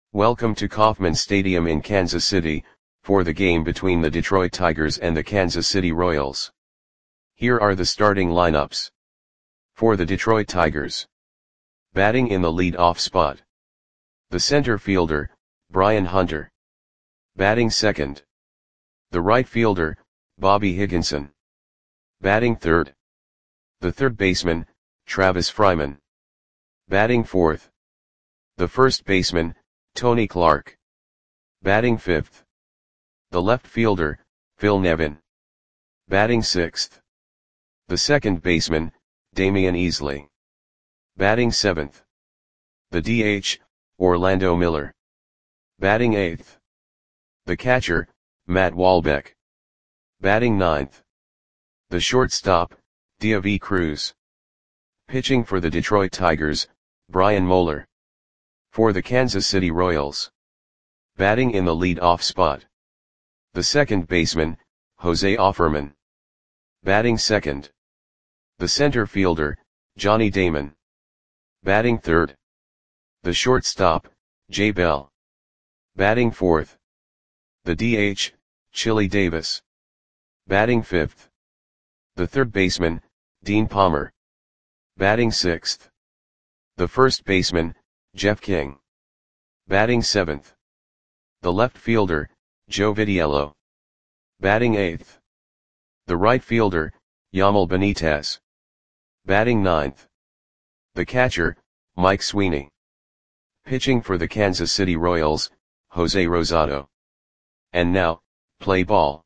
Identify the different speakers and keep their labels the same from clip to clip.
Speaker 1: Welcome to Kauffman Stadium in Kansas City, for the game between the Detroit Tigers and the Kansas City Royals. Here are the starting lineups. For the Detroit Tigers. Batting in the lead-off spot. The center fielder, Brian Hunter. Batting second. The right fielder, Bobby Higginson. Batting third. The third baseman, Travis Fryman. Batting fourth. The first baseman, Tony Clark. Batting fifth. The left fielder, Phil Nevin. Batting sixth. The second baseman, Damian Easley. Batting seventh. The DH, Orlando Miller. Batting eighth. The catcher, Matt Walbeck. Batting ninth. The shortstop, Diavy Cruz. Pitching for the Detroit Tigers, Brian Moeller. For the Kansas City Royals. Batting in the lead-off spot. The second baseman, Jose Offerman. Batting second. The center fielder, Johnny Damon. Batting third. The shortstop, Jay Bell. Batting fourth. The DH, Chili Davis. Batting fifth. The third baseman, Dean Palmer. Batting sixth. The first baseman, Jeff King. Batting seventh. The left fielder, Joe Vitiello. Batting eighth. The right fielder, Yamal Benitez. Batting ninth. The catcher, Mike Sweeney. Pitching for the Kansas City Royals, Jose Rosado. And now, play ball.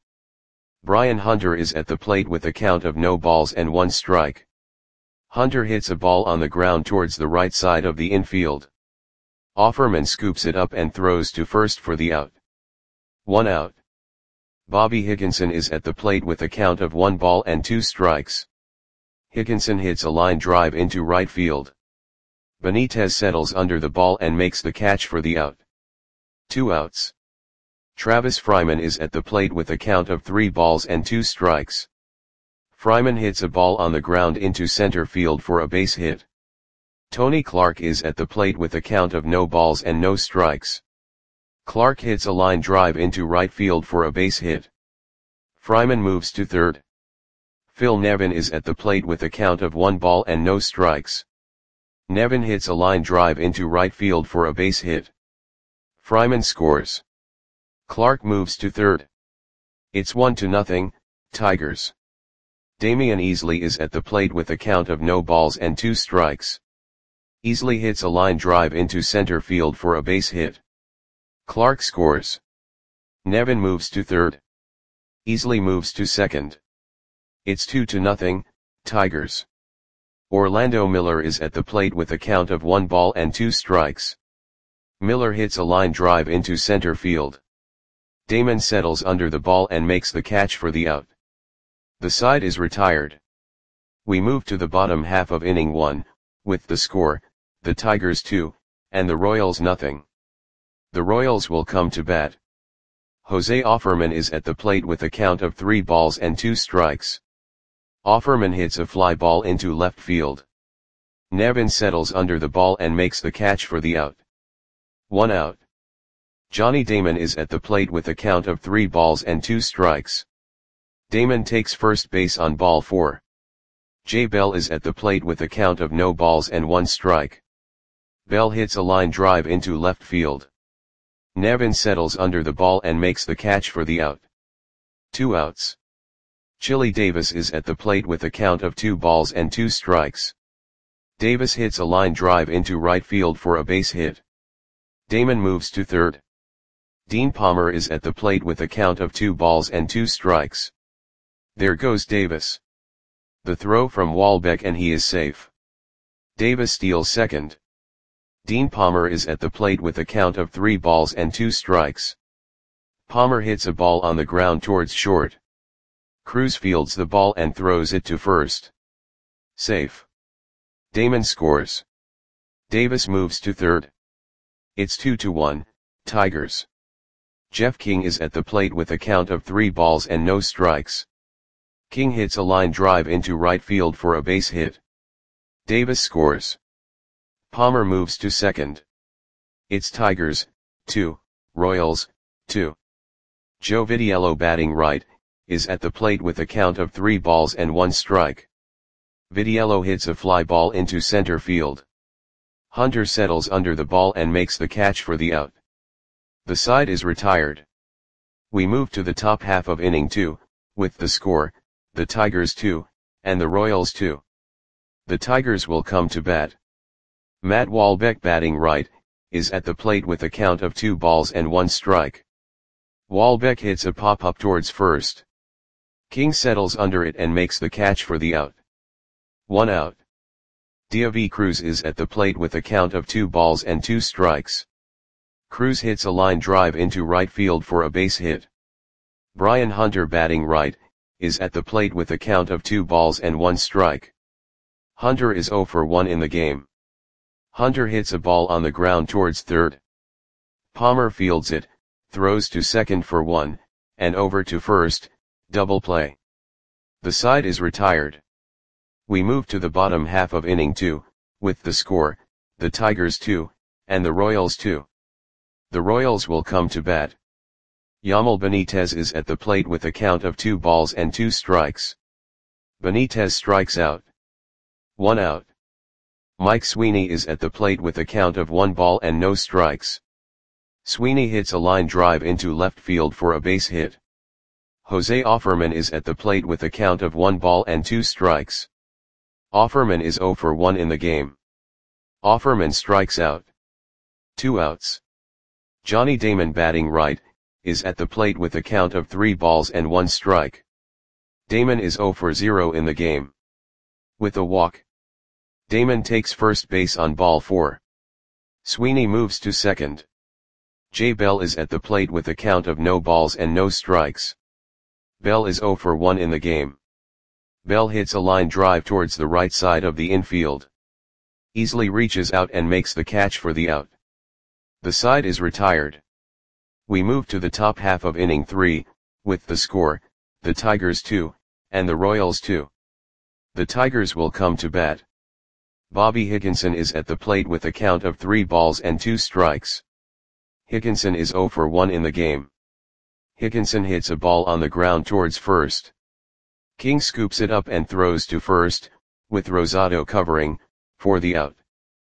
Speaker 1: Brian Hunter is at the plate with a count of no balls and one strike. Hunter hits a ball on the ground towards the right side of the infield. Offerman scoops it up and throws to first for the out. 1 out. Bobby Higginson is at the plate with a count of 1 ball and 2 strikes. Higginson hits a line drive into right field. Benitez settles under the ball and makes the catch for the out. 2 outs. Travis Fryman is at the plate with a count of 3 balls and 2 strikes. Fryman hits a ball on the ground into center field for a base hit. Tony Clark is at the plate with a count of no balls and no strikes. Clark hits a line drive into right field for a base hit. Fryman moves to third. Phil Nevin is at the plate with a count of 1 ball and no strikes. Nevin hits a line drive into right field for a base hit. Fryman scores. Clark moves to third. It's 1-0, Tigers. Damian Easley is at the plate with a count of no balls and 2 strikes. Easley hits a line drive into center field for a base hit. Clark scores. Nevin moves to third. Easley moves to second. It's 2-0, Tigers. Orlando Miller is at the plate with a count of 1 ball and 2 strikes. Miller hits a line drive into center field. Damon settles under the ball and makes the catch for the out. The side is retired. We move to the bottom half of inning 1, with the score, the Tigers 2, and the Royals nothing. The Royals will come to bat. Jose Offerman is at the plate with a count of 3 balls and 2 strikes. Offerman hits a fly ball into left field. Nevin settles under the ball and makes the catch for the out. 1 out. Johnny Damon is at the plate with a count of 3 balls and 2 strikes. Damon takes first base on ball 4. Jay Bell is at the plate with a count of no balls and 1 strike. Bell hits a line drive into left field. Nevin settles under the ball and makes the catch for the out. 2 outs. Chili Davis is at the plate with a count of 2 balls and 2 strikes. Davis hits a line drive into right field for a base hit. Damon moves to third. Dean Palmer is at the plate with a count of 2 balls and 2 strikes. There goes Davis. The throw from Walbeck and he is safe. Davis steals second. Dean Palmer is at the plate with a count of 3 balls and 2 strikes. Palmer hits a ball on the ground towards short. Cruz fields the ball and throws it to first. Safe. Damon scores. Davis moves to third. It's 2-1, Tigers. Jeff King is at the plate with a count of 3 balls and no strikes. King hits a line drive into right field for a base hit. Davis scores. Palmer moves to second. It's Tigers, 2, Royals, 2. Joe Vitiello batting right, is at the plate with a count of 3 balls and 1 strike. Vitiello hits a fly ball into center field. Hunter settles under the ball and makes the catch for the out. The side is retired. We move to the top half of inning 2, with the score, the Tigers 2, and the Royals 2. The Tigers will come to bat. Matt Walbeck batting right, is at the plate with a count of 2 balls and 1 strike. Walbeck hits a pop-up towards first. King settles under it and makes the catch for the out. 1 out. Deivi Cruz is at the plate with a count of 2 balls and 2 strikes. Cruz hits a line drive into right field for a base hit. Brian Hunter batting right, is at the plate with a count of 2 balls and 1 strike. Hunter is 0 for 1 in the game. Hunter hits a ball on the ground towards third. Palmer fields it, throws to second for 1, and over to first, double play. The side is retired. We move to the bottom half of inning 2, with the score, the Tigers 2, and the Royals 2. The Royals will come to bat. Yamal Benitez is at the plate with a count of 2 balls and 2 strikes. Benitez strikes out. 1 out. Mike Sweeney is at the plate with a count of 1 ball and no strikes. Sweeney hits a line drive into left field for a base hit. Jose Offerman is at the plate with a count of 1 ball and 2 strikes. Offerman is 0 for 1 in the game. Offerman strikes out. 2 outs. Johnny Damon batting right, is at the plate with a count of 3 balls and 1 strike. Damon is 0 for 0 in the game. With a walk. Damon takes first base on ball 4. Sweeney moves to second. Jay Bell is at the plate with a count of no balls and no strikes. Bell is 0 for 1 in the game. Bell hits a line drive towards the right side of the infield. Easily reaches out and makes the catch for the out. The side is retired. We move to the top half of inning 3, with the score, the Tigers 2, and the Royals 2. The Tigers will come to bat. Bobby Higginson is at the plate with a count of 3 balls and 2 strikes. Higginson is 0 for 1 in the game. Higginson hits a ball on the ground towards first. King scoops it up and throws to first, with Rosado covering, for the out.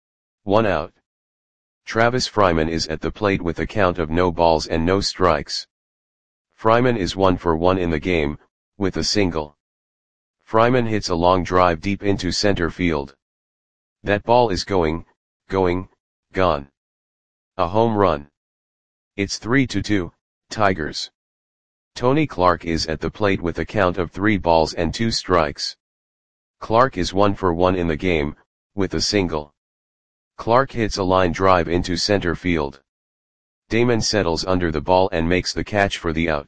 Speaker 1: 1 out. Travis Fryman is at the plate with a count of no balls and no strikes. Fryman is 1 for 1 in the game, with a single. Fryman hits a long drive deep into center field. That ball is going, gone. A home run. It's 3-2, Tigers. Tony Clark is at the plate with a count of 3 balls and 2 strikes. Clark is 1 for 1 in the game, with a single. Clark hits a line drive into center field. Damon settles under the ball and makes the catch for the out.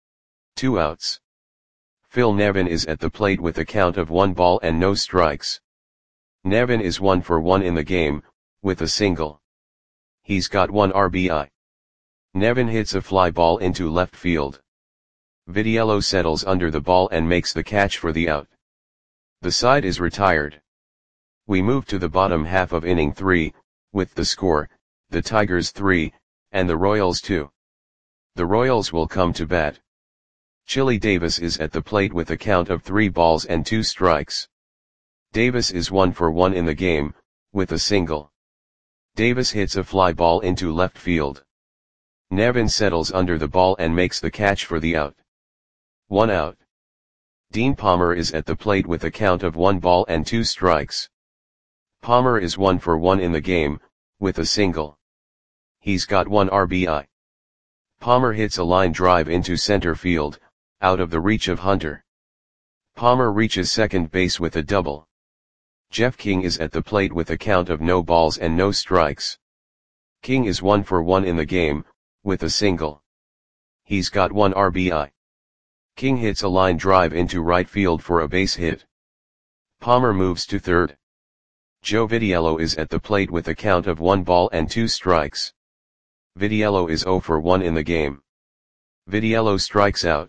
Speaker 1: 2 outs. Phil Nevin is at the plate with a count of 1 ball and no strikes. Nevin is 1 for 1 in the game, with a single. He's got 1 RBI. Nevin hits a fly ball into left field. Vitiello settles under the ball and makes the catch for the out. The side is retired. We move to the bottom half of inning 3, with the score, the Tigers 3, and the Royals 2. The Royals will come to bat. Chili Davis is at the plate with a count of 3 balls and 2 strikes. Davis is 1 for 1 in the game, with a single. Davis hits a fly ball into left field. Nevin settles under the ball and makes the catch for the out. 1 out. Dean Palmer is at the plate with a count of 1 ball and 2 strikes. Palmer is 1 for 1 in the game, with a single. He's got 1 RBI. Palmer hits a line drive into center field, out of the reach of Hunter. Palmer reaches second base with a double. Jeff King is at the plate with a count of no balls and no strikes. King is 1 for 1 in the game, with a single. He's got 1 RBI. King hits a line drive into right field for a base hit. Palmer moves to third. Joe Vitiello is at the plate with a count of 1 ball and 2 strikes. Vitiello is 0 for 1 in the game. Vitiello strikes out.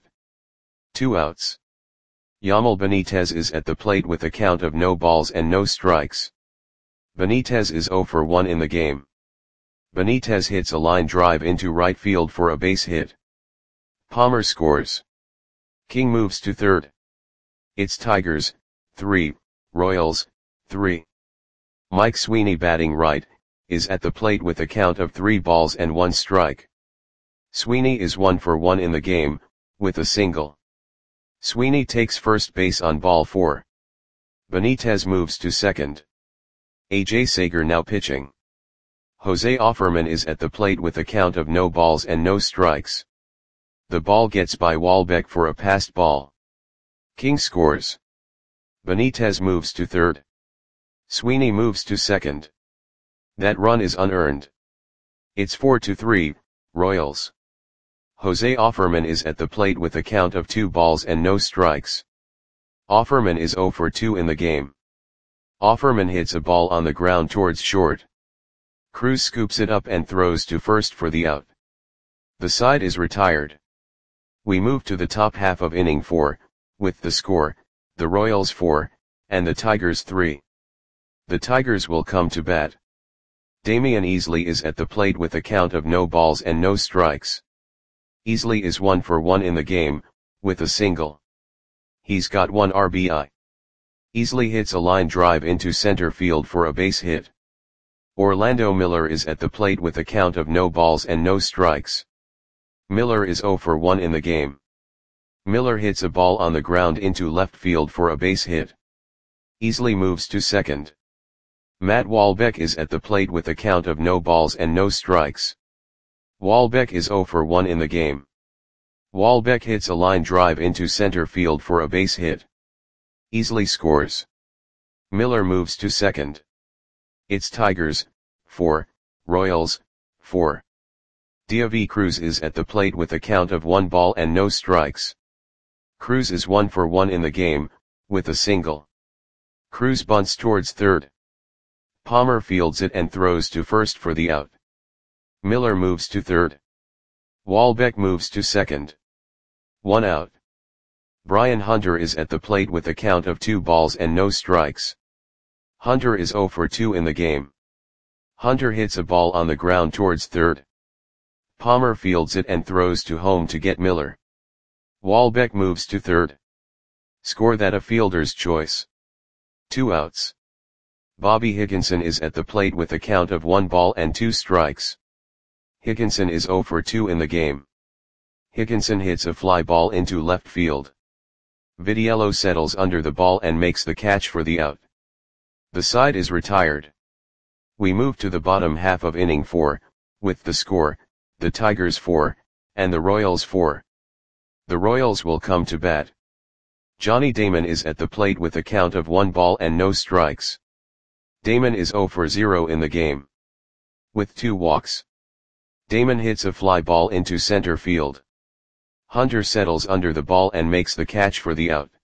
Speaker 1: 2 outs. Yamal Benitez is at the plate with a count of no balls and no strikes. Benitez is 0 for 1 in the game. Benitez hits a line drive into right field for a base hit. Palmer scores. King moves to third. It's Tigers, 3, Royals, 3. Mike Sweeney batting right, is at the plate with a count of 3 balls and 1 strike. Sweeney is 1 for 1 in the game, with a single. Sweeney takes first base on ball 4. Benitez moves to second. A.J. Sager now pitching. Jose Offerman is at the plate with a count of no balls and no strikes. The ball gets by Walbeck for a passed ball. King scores. Benitez moves to third. Sweeney moves to second. That run is unearned. It's 4-3, Royals. Jose Offerman is at the plate with a count of 2 balls and no strikes. Offerman is 0 for 2 in the game. Offerman hits a ball on the ground towards short. Cruz scoops it up and throws to first for the out. The side is retired. We move to the top half of inning 4, with the score, the Royals 4, and the Tigers 3. The Tigers will come to bat. Damian Easley is at the plate with a count of no balls and no strikes. Easley is 1 for 1 in the game, with a single. He's got 1 RBI. Easley hits a line drive into center field for a base hit. Orlando Miller is at the plate with a count of no balls and no strikes. Miller is 0 for 1 in the game. Miller hits a ball on the ground into left field for a base hit. Easley moves to second. Matt Walbeck is at the plate with a count of no balls and no strikes. Walbeck is 0 for 1 in the game. Walbeck hits a line drive into center field for a base hit. Easley scores. Miller moves to second. It's Tigers, 4, Royals, 4. Diavy Cruz is at the plate with a count of 1 ball and no strikes. Cruz is 1 for 1 in the game, with a single. Cruz bunts towards third. Palmer fields it and throws to first for the out. Miller moves to third. Walbeck moves to second. 1 out. Brian Hunter is at the plate with a count of 2 balls and no strikes. Hunter is 0 for 2 in the game. Hunter hits a ball on the ground towards third. Palmer fields it and throws to home to get Miller. Walbeck moves to third. Score that a fielder's choice. 2 outs. Bobby Higginson is at the plate with a count of 1 ball and 2 strikes. Higginson is 0 for 2 in the game. Higginson hits a fly ball into left field. Vitiello settles under the ball and makes the catch for the out. The side is retired. We move to the bottom half of inning 4, with the score, the Tigers 4, and the Royals 4. The Royals will come to bat. Johnny Damon is at the plate with a count of 1 ball and no strikes. Damon is 0 for 0 in the game. With 2 walks. Damon hits a fly ball into center field. Hunter settles under the ball and makes the catch for the out.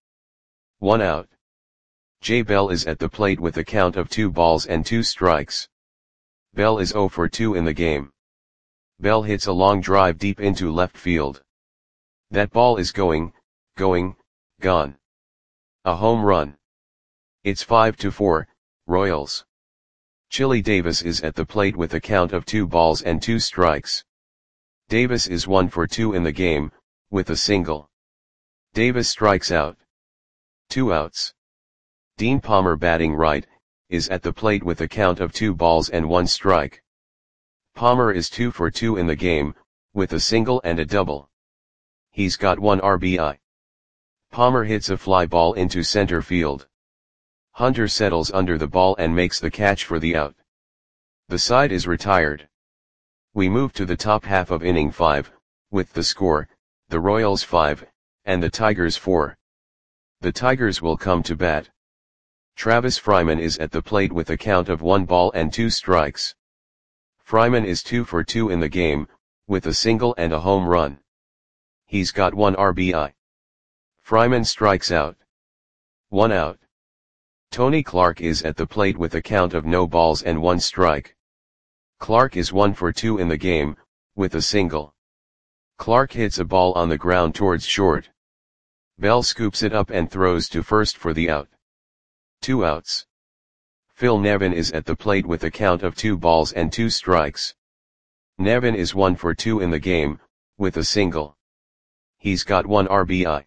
Speaker 1: 1 out. Jay Bell is at the plate with a count of 2 balls and 2 strikes. Bell is 0 for 2 in the game. Bell hits a long drive deep into left field. That ball is gone. A home run. It's 5-4, Royals. Chili Davis is at the plate with a count of 2 balls and 2 strikes. Davis is 1 for 2 in the game, with a single. Davis strikes out. 2 outs. Dean Palmer batting right, is at the plate with a count of 2 balls and 1 strike. Palmer is 2 for 2 in the game, with a single and a double. He's got 1 RBI. Palmer hits a fly ball into center field. Hunter settles under the ball and makes the catch for the out. The side is retired. We move to the top half of inning 5, with the score, the Royals 5, and the Tigers 4. The Tigers will come to bat. Travis Fryman is at the plate with a count of 1 ball and 2 strikes. Fryman is 2 for 2 in the game, with a single and a home run. He's got 1 RBI. Fryman strikes out. 1 out. Tony Clark is at the plate with a count of no balls and 1 strike. Clark is 1 for 2 in the game, with a single. Clark hits a ball on the ground towards short. Bell scoops it up and throws to first for the out. 2 outs. Phil Nevin is at the plate with a count of 2 balls and 2 strikes. Nevin is 1 for 2 in the game, with a single. He's got 1 RBI.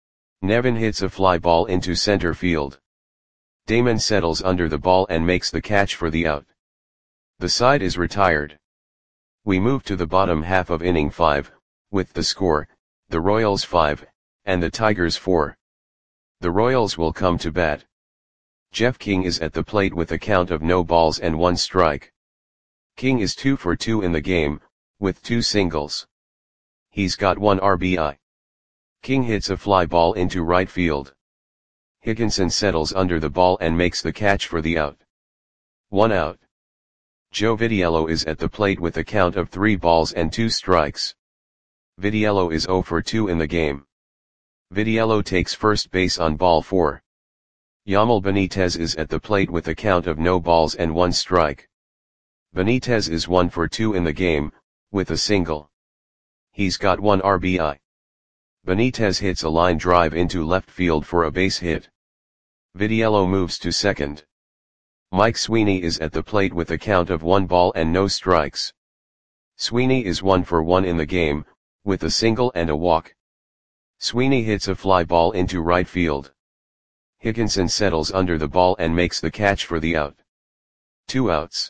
Speaker 1: Nevin hits a fly ball into center field. Damon settles under the ball and makes the catch for the out. The side is retired. We move to the bottom half of inning 5, with the score, the Royals 5, and the Tigers 4. The Royals will come to bat. Jeff King is at the plate with a count of no balls and 1 strike. King is 2 for 2 in the game, with 2 singles. He's got 1 RBI. King hits a fly ball into right field. Higginson settles under the ball and makes the catch for the out. 1 out. Joe Vitiello is at the plate with a count of 3 balls and 2 strikes. Vitiello is 0 for 2 in the game. Vitiello takes first base on ball 4. Yamil Benitez is at the plate with a count of no balls and 1 strike. Benitez is 1 for 2 in the game, with a single. He's got 1 RBI. Benitez hits a line drive into left field for a base hit. Vitiello moves to second. Mike Sweeney is at the plate with a count of 1 ball and no strikes. Sweeney is 1 for 1 in the game, with a single and a walk. Sweeney hits a fly ball into right field. Higginson settles under the ball and makes the catch for the out. 2 outs.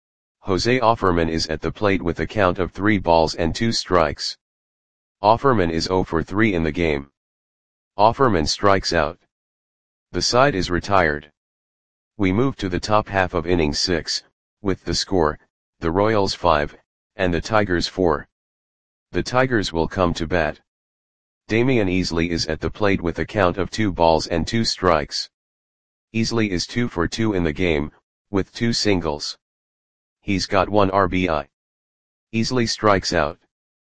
Speaker 1: Jose Offerman is at the plate with a count of 3 balls and 2 strikes. Offerman is 0 for 3 in the game. Offerman strikes out. The side is retired. We move to the top half of inning 6, with the score, the Royals 5, and the Tigers 4. The Tigers will come to bat. Damian Easley is at the plate with a count of 2 balls and 2 strikes. Easley is 2 for 2 in the game, with 2 singles. He's got 1 RBI. Easley strikes out.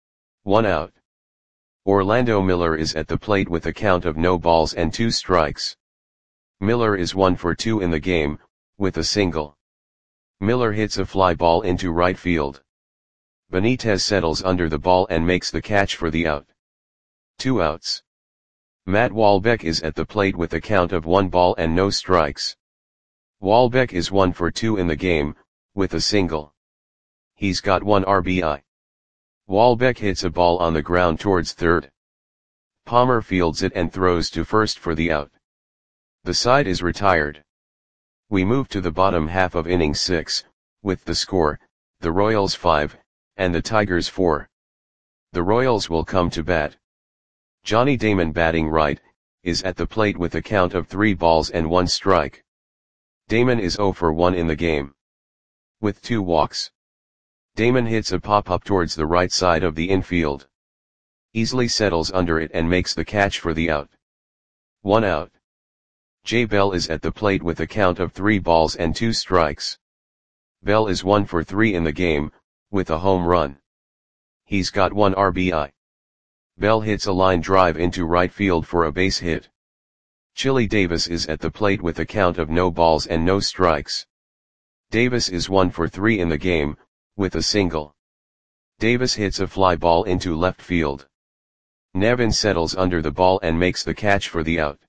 Speaker 1: 1 out. Orlando Miller is at the plate with a count of no balls and 2 strikes. Miller is 1 for 2 in the game, with a single. Miller hits a fly ball into right field. Benitez settles under the ball and makes the catch for the out. 2 outs. Matt Walbeck is at the plate with a count of 1 ball and no strikes. Walbeck is 1 for 2 in the game, with a single. He's got 1 RBI. Walbeck hits a ball on the ground towards third. Palmer fields it and throws to first for the out. The side is retired. We move to the bottom half of inning 6, with the score, the Royals 5, and the Tigers 4. The Royals will come to bat. Johnny Damon, batting right, is at the plate with a count of 3 balls and 1 strike. Damon is 0 for 1 in the game, with 2 walks. Damon hits a pop-up towards the right side of the infield. Easley settles under it and makes the catch for the out. 1 out. Jay Bell is at the plate with a count of 3 balls and 2 strikes. Bell is 1 for 3 in the game, with a home run. He's got 1 RBI. Bell hits a line drive into right field for a base hit. Chili Davis is at the plate with a count of no balls and no strikes. Davis is 1 for 3 in the game, with a single. Davis hits a fly ball into left field. Nevin settles under the ball and makes the catch for the out.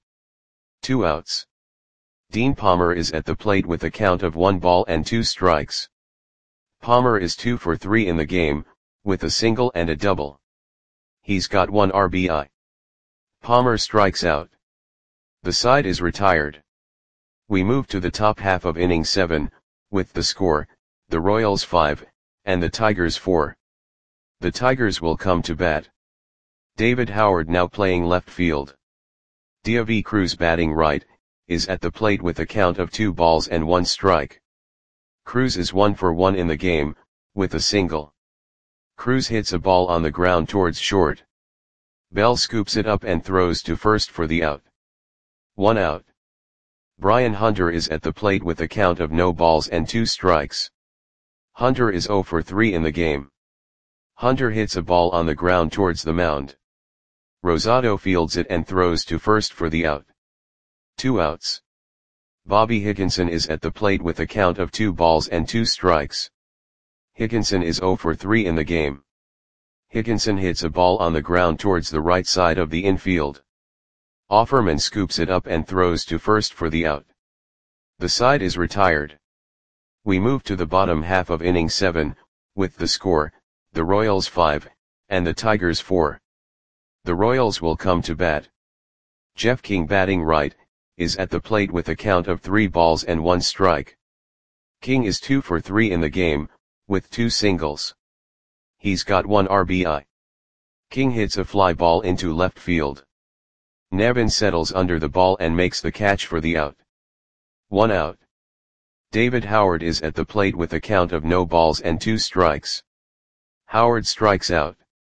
Speaker 1: 2 outs. Dean Palmer is at the plate with a count of 1 ball and 2 strikes. Palmer is 2 for 3 in the game, with a single and a double. He's got 1 RBI. Palmer strikes out. The side is retired. We move to the top half of inning 7, with the score, the Royals 5, and the Tigers 4. The Tigers will come to bat. David Howard, now playing left field. Diavi Cruz, batting right, is at the plate with a count of 2 balls and 1 strike. Cruz is 1 for 1 in the game, with a single. Cruz hits a ball on the ground towards short. Bell scoops it up and throws to first for the out. 1 out. Brian Hunter is at the plate with a count of no balls and 2 strikes. Hunter is 0 for 3 in the game. Hunter hits a ball on the ground towards the mound. Rosado fields it and throws to first for the out. 2 outs. Bobby Higginson is at the plate with a count of 2 balls and 2 strikes. Higginson is 0 for 3 in the game. Higginson hits a ball on the ground towards the right side of the infield. Offerman scoops it up and throws to first for the out. The side is retired. We move to the bottom half of inning 7, with the score, the Royals 5, and the Tigers 4. The Royals will come to bat. Jeff King, batting right, is at the plate with a count of 3 balls and 1 strike. King is 2 for 3 in the game, with 2 singles. He's got 1 RBI. King hits a fly ball into left field. Nevin settles under the ball and makes the catch for the out. 1 out. David Howard is at the plate with a count of no balls and 2 strikes. Howard strikes out.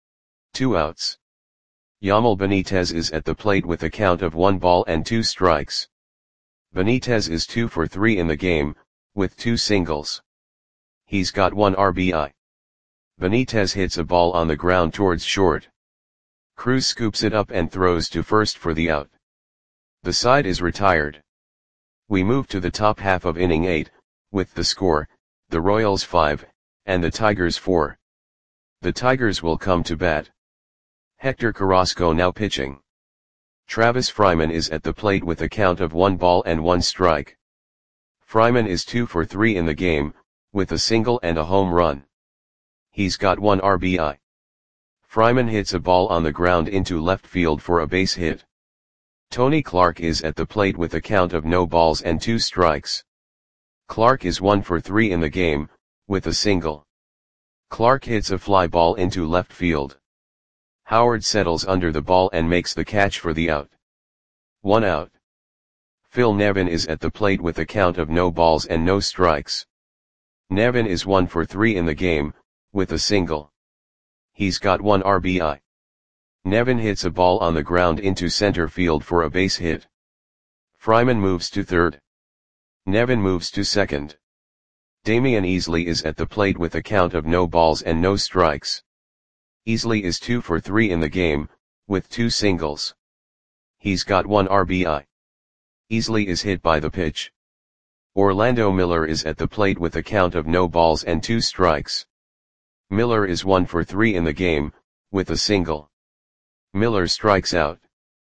Speaker 1: 2 outs. Yamal Benitez is at the plate with a count of 1 ball and 2 strikes. Benitez is 2 for 3 in the game, with 2 singles. He's got 1 RBI. Benitez hits a ball on the ground towards short. Cruz scoops it up and throws to first for the out. The side is retired. We move to the top half of inning 8, with the score, the Royals 5, and the Tigers 4. The Tigers will come to bat. Hector Carrasco now pitching. Travis Fryman is at the plate with a count of 1 ball and 1 strike. Fryman is 2 for 3 in the game, with a single and a home run. He's got 1 RBI. Fryman hits a ball on the ground into left field for a base hit. Tony Clark is at the plate with a count of no balls and 2 strikes. Clark is 1 for 3 in the game, with a single. Clark hits a fly ball into left field. Howard settles under the ball and makes the catch for the out. 1 out. Phil Nevin is at the plate with a count of no balls and no strikes. Nevin is 1 for 3 in the game, with a single. He's got 1 RBI. Nevin hits a ball on the ground into center field for a base hit. Fryman moves to third. Nevin moves to second. Damian Easley is at the plate with a count of no balls and no strikes. Easley is 2 for 3 in the game, with 2 singles. He's got 1 RBI. Easley is hit by the pitch. Orlando Miller is at the plate with a count of no balls and 2 strikes. Miller is 1 for 3 in the game, with a single. Miller strikes out.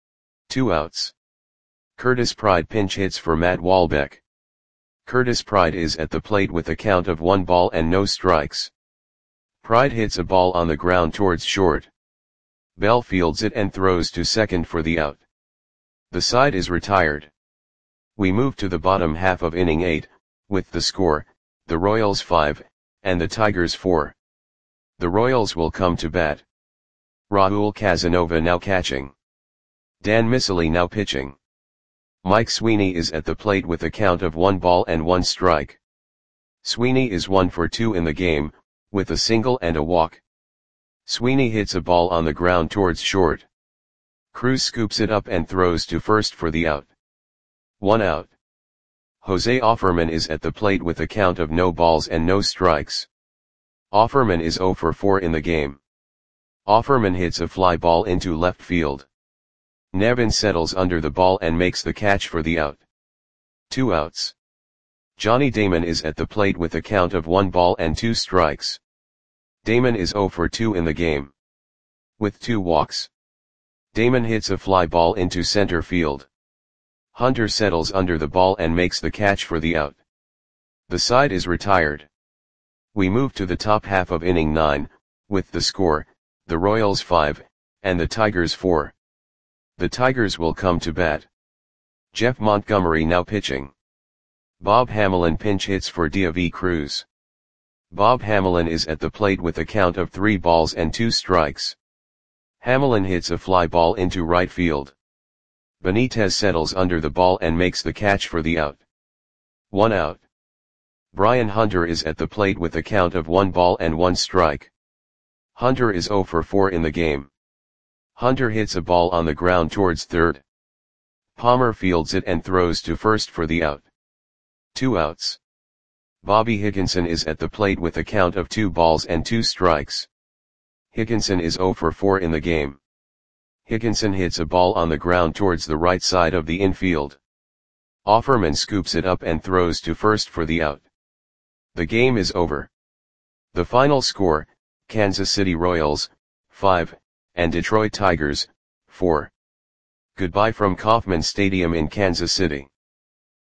Speaker 1: 2 outs. Curtis Pride pinch hits for Matt Walbeck. Curtis Pride is at the plate with a count of 1 ball and no strikes. Pride hits a ball on the ground towards short. Bell fields it and throws to second for the out. The side is retired. We move to the bottom half of inning 8, with the score, the Royals 5, and the Tigers 4. The Royals will come to bat. Raul Casanova now catching. Dan Miceli now pitching. Mike Sweeney is at the plate with a count of 1 ball and 1 strike. Sweeney is 1 for 2 in the game, with a single and a walk. Sweeney hits a ball on the ground towards short. Cruz scoops it up and throws to first for the out. 1 out. Jose Offerman is at the plate with a count of no balls and no strikes. Offerman is 0 for 4 in the game. Offerman hits a fly ball into left field. Nevin settles under the ball and makes the catch for the out. 2 outs. Johnny Damon is at the plate with a count of 1 ball and 2 strikes. Damon is 0 for 2 in the game. With 2 walks. Damon hits a fly ball into center field. Hunter settles under the ball and makes the catch for the out. The side is retired. We move to the top half of inning 9, with the score, the Royals 5, and the Tigers 4. The Tigers will come to bat. Jeff Montgomery now pitching. Bob Hamelin pinch hits for Diavy Cruz. Bob Hamelin is at the plate with a count of 3 balls and 2 strikes. Hamelin hits a fly ball into right field. Benitez settles under the ball and makes the catch for the out. 1 out. Brian Hunter is at the plate with a count of 1 ball and 1 strike. Hunter is 0 for 4 in the game. Hunter hits a ball on the ground towards third. Palmer fields it and throws to first for the out. 2 outs. Bobby Higginson is at the plate with a count of 2 balls and 2 strikes. Higginson is 0 for 4 in the game. Higginson hits a ball on the ground towards the right side of the infield. Offerman scoops it up and throws to first for the out. The game is over. The final score, Kansas City Royals, 5, and Detroit Tigers, 4. Goodbye from Kauffman Stadium in Kansas City.